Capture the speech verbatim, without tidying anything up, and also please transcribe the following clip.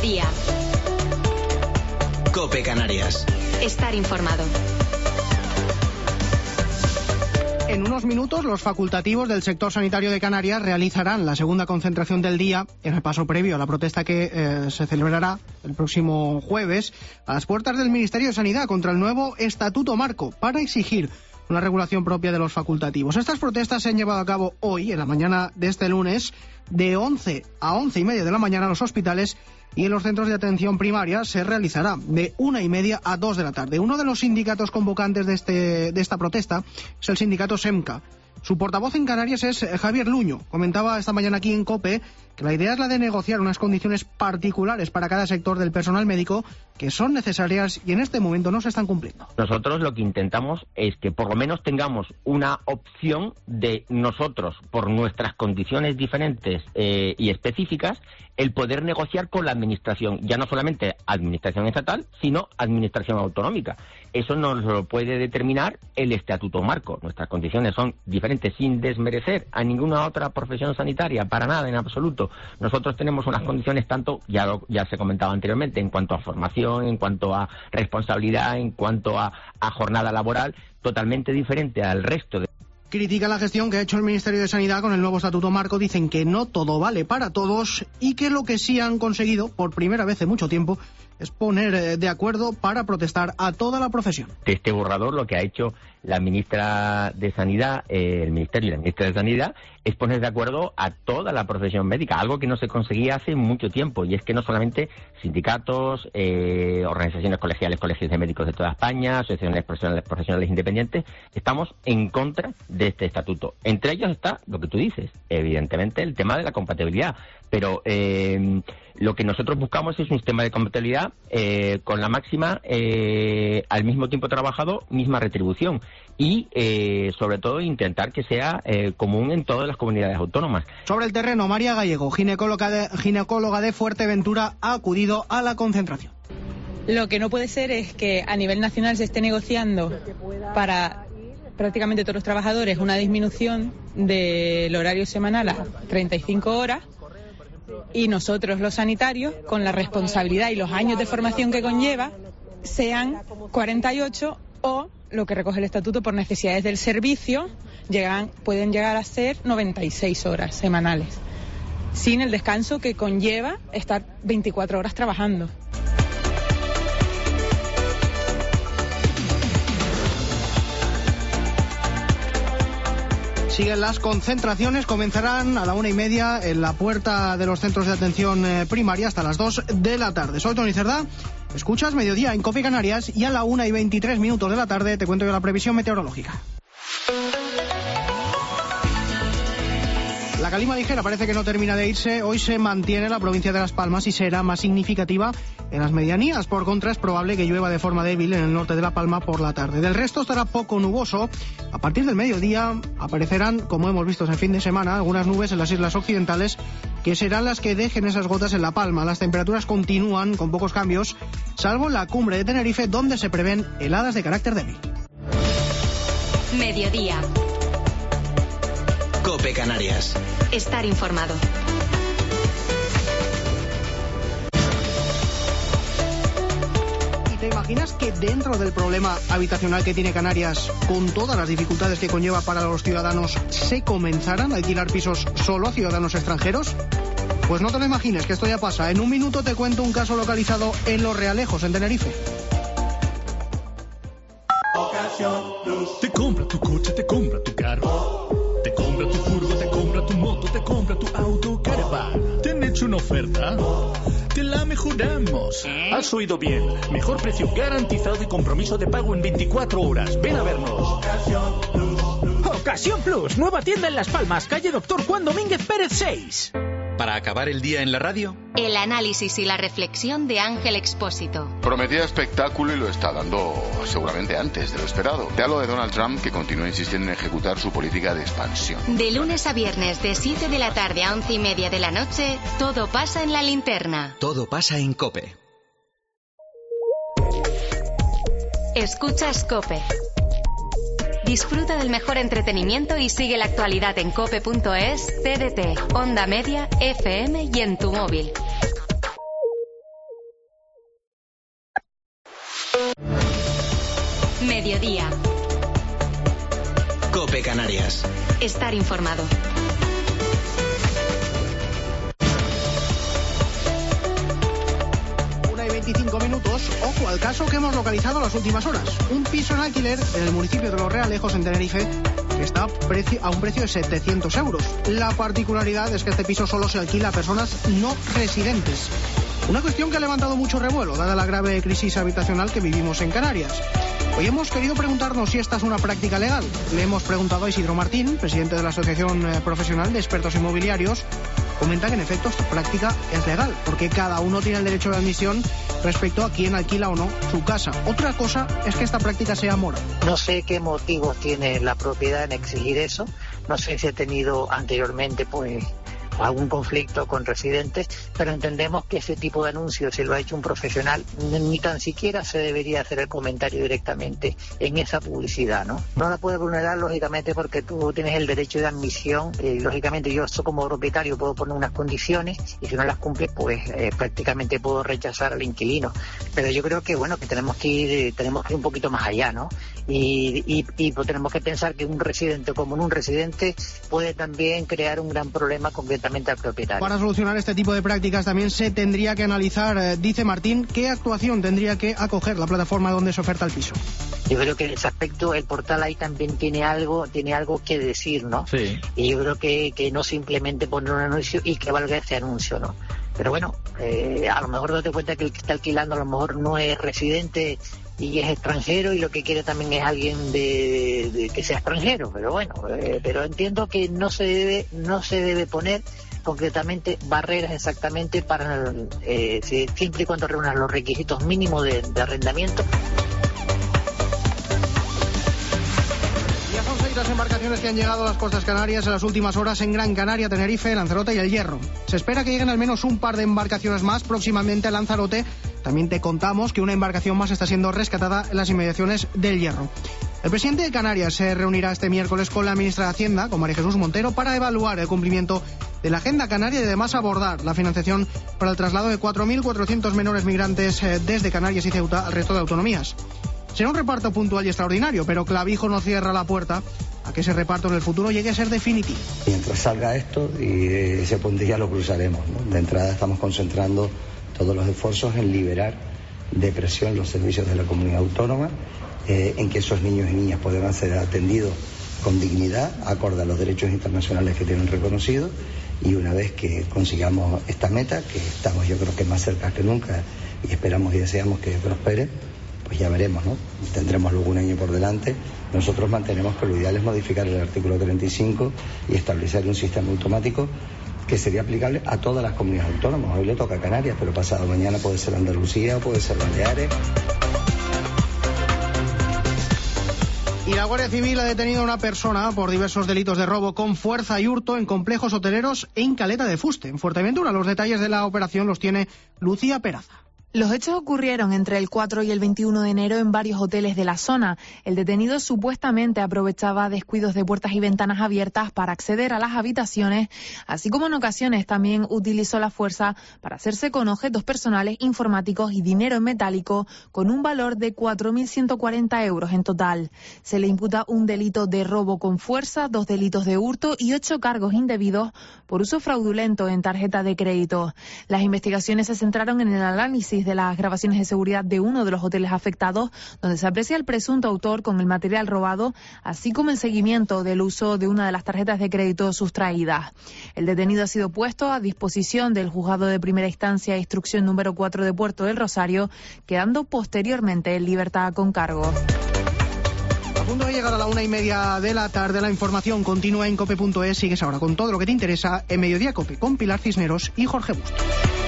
Mediodía. COPE Canarias. Estar informado. En unos minutos, los facultativos del sector sanitario de Canarias realizarán la segunda concentración del día en el paso previo a la protesta que eh, se celebrará el próximo jueves a las puertas del Ministerio de Sanidad contra el nuevo Estatuto Marco para exigir una regulación propia de los facultativos. Estas protestas se han llevado a cabo hoy, en la mañana de este lunes, de once a once y media de la mañana en los hospitales, y en los centros de atención primaria se realizará de una y media a dos de la tarde. Uno de los sindicatos convocantes de, este, de esta protesta es el sindicato SEMCA. Su portavoz en Canarias es Javier Luño. Comentaba esta mañana aquí en COPE que la idea es la de negociar unas condiciones particulares para cada sector del personal médico que son necesarias y en este momento no se están cumpliendo. Nosotros lo que intentamos es que por lo menos tengamos una opción de nosotros, por nuestras condiciones diferentes eh, y específicas, el poder negociar con la administración, ya no solamente administración estatal, sino administración autonómica. Eso nos lo puede determinar el Estatuto Marco. Nuestras condiciones son diferentes, sin desmerecer a ninguna otra profesión sanitaria, para nada, en absoluto. Nosotros tenemos unas condiciones tanto, ya, lo, ya se comentaba anteriormente, en cuanto a formación, en cuanto a responsabilidad, en cuanto a, a jornada laboral, totalmente diferente al resto de... Critican la gestión que ha hecho el Ministerio de Sanidad con el nuevo Estatuto Marco. Dicen que no todo vale para todos y que lo que sí han conseguido, por primera vez en mucho tiempo, es poner de acuerdo para protestar a toda la profesión. De este borrador lo que ha hecho la ministra de Sanidad, eh, el Ministerio y la ministra de Sanidad, es poner de acuerdo a toda la profesión médica, algo que no se conseguía hace mucho tiempo, y es que no solamente sindicatos, eh, organizaciones colegiales, colegios de médicos de toda España, asociaciones profesionales, profesionales independientes, estamos en contra de este estatuto. Entre ellos está lo que tú dices, evidentemente el tema de la compatibilidad, pero eh, lo que nosotros buscamos es un sistema de compatibilidad eh, con la máxima, eh, al mismo tiempo trabajado, misma retribución. Y, eh, sobre todo, intentar que sea eh, común en todas las comunidades autónomas. Sobre el terreno, María Gallego, ginecóloga de, ginecóloga de Fuerteventura, ha acudido a la concentración. Lo que no puede ser es que a nivel nacional se esté negociando para prácticamente todos los trabajadores una disminución del horario semanal a treinta y cinco horas, y nosotros, los sanitarios, con la responsabilidad y los años de formación que conlleva, sean cuarenta y ocho o, lo que recoge el estatuto, por necesidades del servicio, llegan, pueden llegar a ser noventa y seis horas semanales, sin el descanso que conlleva estar veinticuatro horas trabajando. Siguen las concentraciones, comenzarán a la una y media en la puerta de los centros de atención primaria hasta las dos de la tarde. Soy Tony Cerdá, escuchas Mediodía en COPE Canarias y a la una y veintitrés minutos de la tarde te cuento yo la previsión meteorológica. La calima ligera parece que no termina de irse. Hoy se mantiene la provincia de Las Palmas y será más significativa en las medianías. Por contra, es probable que llueva de forma débil en el norte de La Palma por la tarde. Del resto estará poco nuboso. A partir del mediodía aparecerán, como hemos visto en fin de semana, algunas nubes en las islas occidentales que serán las que dejen esas gotas en La Palma. Las temperaturas continúan con pocos cambios, salvo en la cumbre de Tenerife, donde se prevén heladas de carácter débil. Mediodía. COPE Canarias. Estar informado. ¿Y te imaginas que dentro del problema habitacional que tiene Canarias, con todas las dificultades que conlleva para los ciudadanos, se comenzaran a alquilar pisos solo a ciudadanos extranjeros? Pues no te lo imagines, que esto ya pasa. En un minuto te cuento un caso localizado en Los Realejos, en Tenerife. Te compra tu coche, te compra tu carro, te compra tu furgo, te compra tu moto, te compra tu auto, caravan. ¿Te han hecho una oferta? Te la mejoramos. Has oído bien. Mejor precio garantizado y compromiso de pago en veinticuatro horas. Ven a vernos. Ocasión Plus, nueva tienda en Las Palmas, calle Doctor Juan Domínguez Pérez seis. Para acabar el día en la radio, el análisis y la reflexión de Ángel Expósito. Prometía espectáculo y lo está dando seguramente antes de lo esperado. Te hablo de Donald Trump, que continúa insistiendo en ejecutar su política de expansión. De lunes a viernes, de siete de la tarde a once y media de la noche, todo pasa en La Linterna. Todo pasa en COPE. Escuchas COPE. Disfruta del mejor entretenimiento y sigue la actualidad en cope punto es, T D T, Onda Media, F M y en tu móvil. Mediodía. COPE Canarias. Estar informado. veinticinco minutos, ojo al caso que hemos localizado en las últimas horas. Un piso en alquiler en el municipio de Los Realejos, en Tenerife, que está a un precio de setecientos euros. La particularidad es que este piso solo se alquila a personas no residentes. Una cuestión que ha levantado mucho revuelo, dada la grave crisis habitacional que vivimos en Canarias. Hoy hemos querido preguntarnos si esta es una práctica legal. Le hemos preguntado a Isidro Martín, presidente de la Asociación Profesional de Expertos Inmobiliarios. Comenta que en efecto esta práctica es legal, porque cada uno tiene el derecho de admisión respecto a quién alquila o no su casa. Otra cosa es que esta práctica sea moral. No sé qué motivos tiene la propiedad en exigir eso. No sé si ha tenido anteriormente pues algún conflicto con residentes, pero entendemos que ese tipo de anuncios, si lo ha hecho un profesional, ni tan siquiera se debería hacer el comentario directamente en esa publicidad, ¿no? No la puede vulnerar, lógicamente, porque tú tienes el derecho de admisión, y lógicamente yo como propietario puedo poner unas condiciones, y si no las cumple, pues eh, prácticamente puedo rechazar al inquilino. Pero yo creo que, bueno, que tenemos que ir, tenemos que ir un poquito más allá, ¿no? Y, y, y pues tenemos que pensar que un residente como un residente puede también crear un gran problema completamente al propietario. Para solucionar este tipo de prácticas también se tendría que analizar, eh, dice Martín, qué actuación tendría que acoger la plataforma donde se oferta el piso. Yo creo que en ese aspecto el portal ahí también tiene algo, tiene algo que decir, ¿no? Sí. Y yo creo que, que no simplemente poner un anuncio y que valga ese anuncio, ¿no? Pero bueno, eh, a lo mejor date cuenta que el que está alquilando a lo mejor no es residente y es extranjero, y lo que quiere también es alguien de, de que sea extranjero, pero bueno, eh, pero entiendo que no se debe, no se debe poner concretamente barreras exactamente para eh, siempre y cuando reúnan los requisitos mínimos de, de arrendamiento. Ya son seis las embarcaciones que han llegado a las costas canarias en las últimas horas en Gran Canaria, Tenerife, Lanzarote y El Hierro. Se espera que lleguen al menos un par de embarcaciones más próximamente a Lanzarote. También te contamos que una embarcación más está siendo rescatada en las inmediaciones del Hierro. El presidente de Canarias se reunirá este miércoles con la ministra de Hacienda, con María Jesús Montero, para evaluar el cumplimiento de la Agenda Canaria y además abordar la financiación para el traslado de cuatro mil cuatrocientos menores migrantes desde Canarias y Ceuta al resto de autonomías. Será un reparto puntual y extraordinario, pero Clavijo no cierra la puerta a que ese reparto en el futuro llegue a ser definitivo. Mientras salga esto y ese puente ya lo cruzaremos, ¿no? De entrada estamos concentrando todos los esfuerzos en liberar de presión los servicios de la comunidad autónoma, eh, en que esos niños y niñas puedan ser atendidos con dignidad, acorde a los derechos internacionales que tienen reconocidos, y una vez que consigamos esta meta, que estamos yo creo que más cerca que nunca y esperamos y deseamos que prospere, pues ya veremos, ¿no? Tendremos luego un año por delante. Nosotros mantenemos que lo ideal es modificar el artículo treinta y cinco y establecer un sistema automático que sería aplicable a todas las comunidades autónomas. Hoy le toca a Canarias, pero pasado mañana puede ser Andalucía o puede ser Baleares. Y la Guardia Civil ha detenido a una persona por diversos delitos de robo con fuerza y hurto en complejos hoteleros en Caleta de Fuste, en Fuerteventura. Los detalles de la operación los tiene Lucía Peraza. Los hechos ocurrieron entre el cuatro y el veintiuno de enero en varios hoteles de la zona. El detenido supuestamente aprovechaba descuidos de puertas y ventanas abiertas para acceder a las habitaciones, así como en ocasiones también utilizó la fuerza para hacerse con objetos personales, informáticos y dinero en metálico con un valor de cuatro mil ciento cuarenta euros en total. Se le imputa un delito de robo con fuerza, dos delitos de hurto y ocho cargos indebidos por uso fraudulento en tarjeta de crédito. Las investigaciones se centraron en el análisis de las grabaciones de seguridad de uno de los hoteles afectados, donde se aprecia el presunto autor con el material robado, así como el seguimiento del uso de una de las tarjetas de crédito sustraídas. El detenido ha sido puesto a disposición del Juzgado de Primera Instancia e Instrucción número cuatro de Puerto del Rosario, quedando posteriormente en libertad con cargo. A punto de llegar a la una y media de la tarde, la información continúa en cope punto es. Sigues ahora con todo lo que te interesa en Mediodía Cope, con Pilar Cisneros y Jorge Bustos.